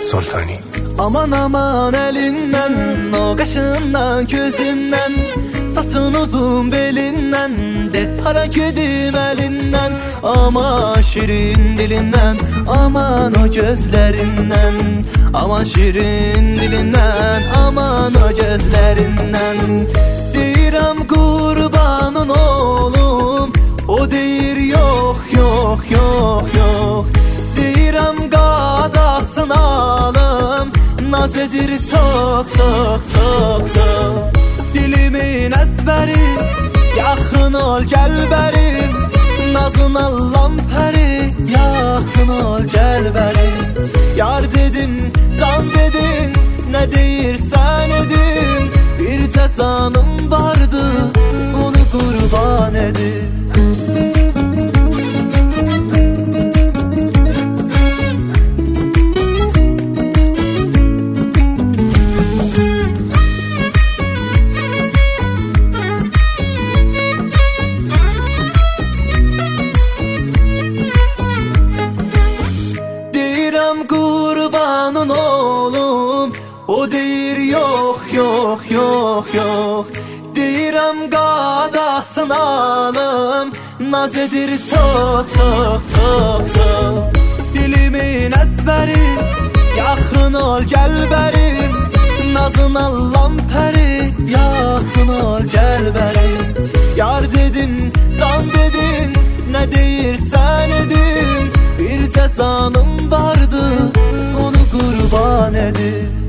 Sultani. Aman aman elindən, o qaşından, gözündən, saçın uzun belindən, de hara gedim əlindən. Aman şirin dilindən, aman o gözlərindən, aman şirin dilindən, aman o gözlərindən. Deyirəm qurbanın olum, o deyir yox, yox, yox, yox. Deyirəm qadasın alım, naz edir çox, çox, çox, çox. Dilimin əzbəri, yaxın ol gəl bərim, nazın allam pəri, yaxın ol gəl bərim. Yar dedim, can dedin, nə deyirsən edin, bir də canım vardı, onu qurban edin. Qurbanın olum, o deyir yox, yox, yox, yox. Deyirəm qadasın alım, naz edir çox, çox, çox, çox. Dilimin əzbəri, yaxın ol gəl bərim, nazın allam pəri, yaxın ol gəl bərim. Yar dedin, can dedin, nə deyirsən edin, bir də canım vardı, onu qurban edin.